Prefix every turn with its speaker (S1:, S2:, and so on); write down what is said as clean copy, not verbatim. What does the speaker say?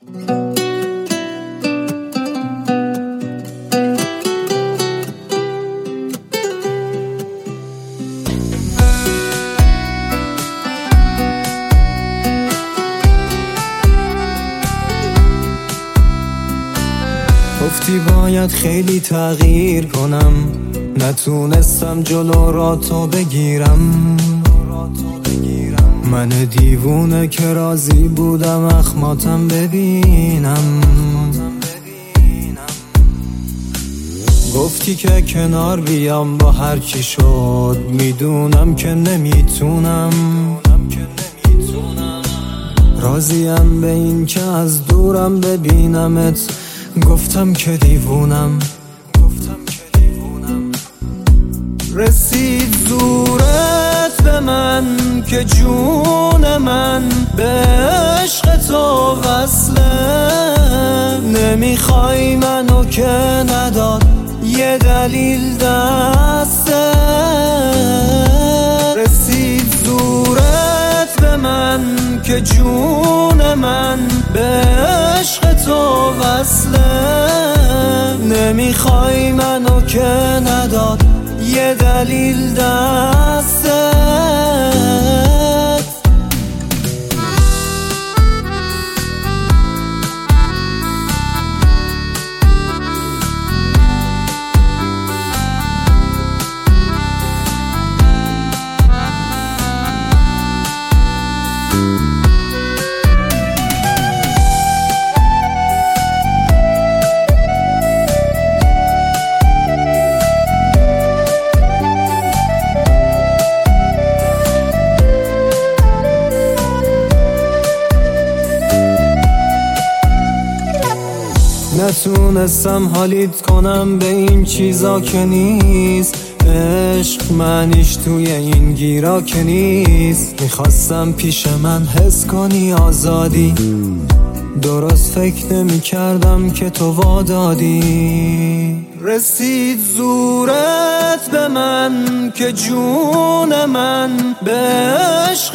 S1: گفتی باید خیلی تغییر کنم، نتونستم جلو را تو بگیرم. من دیوونه که راضی بودم اخماتم ببینم. گفتی که کنار بیام با هر چی شد، میدونم که نمیتونم. راضیم به این که از دورم ببینمت، گفتم که دیوونم. رسید زورت به من که جون من به عشق تو وصله. نمیخوای منو که نداد یه دلیل دسته. رسید زورت به من که جون من به عشق تو وصله. نمیخوای منو که نداد یه دلیل دسته. نتونستم حالیت کنم به این چیزا که نیست. عشق معنیش توی این گیرا که نیست. میخواستم پیش من حس کنی آزادی، درست فکر نمی کردم که تو وادادی. رسید زورت به من که جون من به عشق